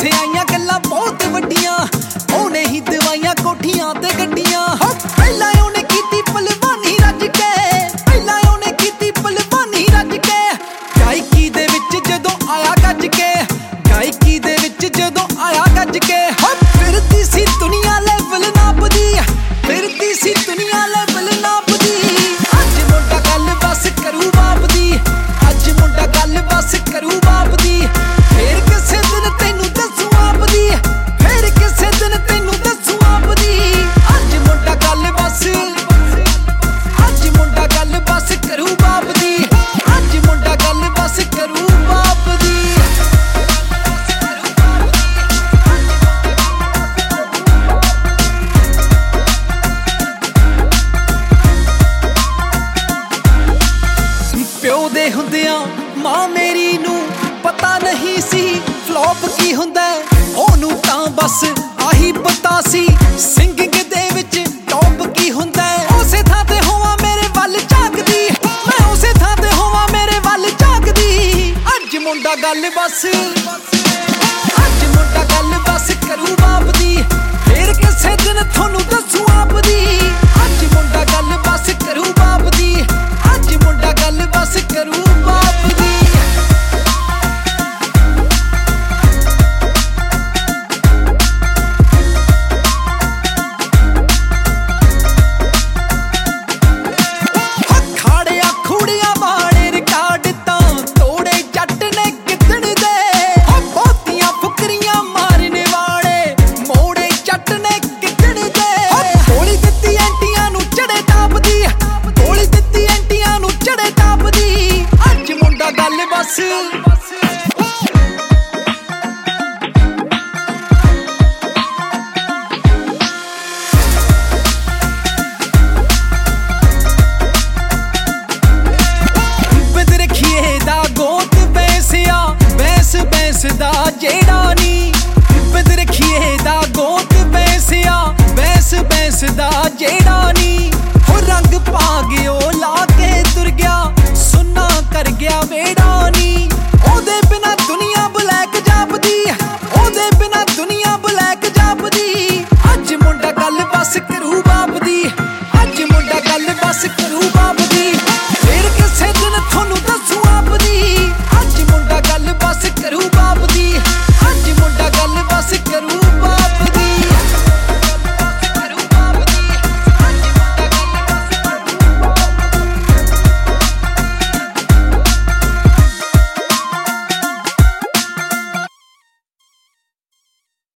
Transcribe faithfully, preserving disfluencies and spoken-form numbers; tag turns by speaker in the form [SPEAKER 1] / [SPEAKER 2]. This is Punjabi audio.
[SPEAKER 1] ਇੱਥੇ ਆਈਆਂ ਗੱਲਾਂ ਬਹੁਤ ਵੱਡੀਆਂ, ਉਹਨੇ ਹੀ ਦਵਾਈਆਂ ਕੋਠੀਆਂ ਤੇ ਗੱਡੀਆਂ। ਪਹਿਲਾਂ ਉਹਨੇ ਕੀਤੀ ਭਲਵਾਨੀ ਰੱਜ ਕੇ, ਪਹਿਲਾਂ ਉਹਨੇ ਕੀਤੀ ਭਲਵਾਨੀ ਰੱਜ ਕੇ। ਗਾਇਕੀ ਦੇ ਵਿੱਚ ਜਦੋਂ ਆਇਆ ਗੱਜ ਕੇ, ਗਾਇਕੀ ਦੇ ਵਿੱਚ ਜਦੋਂ ਆਇਆ ਗੱਜ ਕੇ। ਫਿਰਦੀ ਸੀ ਦੁਨੀਆ ਲੈਵਲ ਨਾਪਦੀ, ਫਿਰਦੀ ਸੀ ਦੁਨੀਆ ਲੈਵਲ ਨਾਪਦੀ। ਅੱਜ ਮੁੰਡਾ ਗੱਲ ਬਸ ਕਰੂ ਬਾਪ ਦੀ, ਅੱਜ ਮੁੰਡਾ ਗੱਲ ਬਸ ਕਰੂ ਬਾਪ ਦੀ। ਫੇਰ ਕਿਸੇ ਦਿਨ ਤੈਨੂੰ ਦੱਸੂ ਆਪ ਦੀ, ਫੇਰ ਕਿਸੇ ਦਿਨ ਤੈਨੂੰ ਦੱਸੂ ਆਪ ਦੀ। ਅੱਜ ਮੁੰਡਾ ਗੱਲ ਬਸ, ਅੱਜ ਮੁੰਡਾ ਗੱਲ ਬਸ ਕਰੂ ਬਾਪ ਦੀ, ਅੱਜ ਮੁੰਡਾ ਗੱਲ ਬਸ ਕਰੂ ਬਾਪ ਦੀ। ਪਿਓ ਦੇ ਹੁੰਦਿਆਂ ਮਾਂ ਮੇਰੀ ਨੂੰ ਪਤਾ ਨਹੀਂ ਸੀ ਫਲॉप ਕੀ ਹੁੰਦਾ, ਉਹਨੂੰ ਤਾਂ ਬਸ ਆਹੀ ਪਤਾ ਸੀ ਸਿੰਗਿੰਗ ਦੇ ਵਿੱਚ ਟੌਪ ਕੀ ਹੁੰਦਾ। ਉਸੇ ਥਾਂ ਤੇ ਹੋਵਾਂ ਮੇਰੇ ਵੱਲ ਝਾਕਦੀ, ਮੈਂ ਉਸੇ ਥਾਂ ਤੇ ਹੋਵਾਂ ਮੇਰੇ ਵੱਲ ਝਾਕਦੀ। ਅੱਜ ਮੁੰਡਾ ਗੱਲ ਬਸ, ਅੱਜ ਮੁੰਡਾ ਗੱਲ ਬਸ ਕਰੂ ਬਾਪ ਦੀ, ਫੇਰ ਕਿਸੇ ਦਿਨ ਤੁਹਾਨੂੰ ਦੱਸੂ ਆਪ ਦੀ। ਅੱਜ ਮੁੰਡਾ ਗੱਲ ਬਸ ਕਰੂ ਬਾਪ ਦੀ, ਅੱਜ ਮੁੰਡਾ ਗੱਲ ਬਸ ਕਰੂ ਬਾਪ ਦੀ। ਖਾੜਿਆ ਖੂੜੀਆਂ ਵਾਲੇ ਰਿਕਾਰਡ ਤਾਂ ਤੋੜੇ ਜੱਟ ਨੇ ਕਿੱਦਣ ਦੇ, ਬਹੁਤੀਆਂ ਫੁਕਰੀਆਂ ਮਾਰਨ ਵਾਲੇ ਮੋੜੇ ਜੱਟ ਨੇ ਕਿੱਦਣ ਦੇ। ਗੋਲੀ ਦਿੱਤੀ ਐਂਟੀਆਂ ਨੂੰ ਚੜੇ ਟਾਪਦੀ, ਗੋਲੀ ਦਿੱਤੀ ਐਂਟੀਆਂ ਨੂੰ ਚੜੇ ਟਾਪਦੀ। ਅੱਜ ਮੁੰਡਾ ਗੱਲ ਬਸ।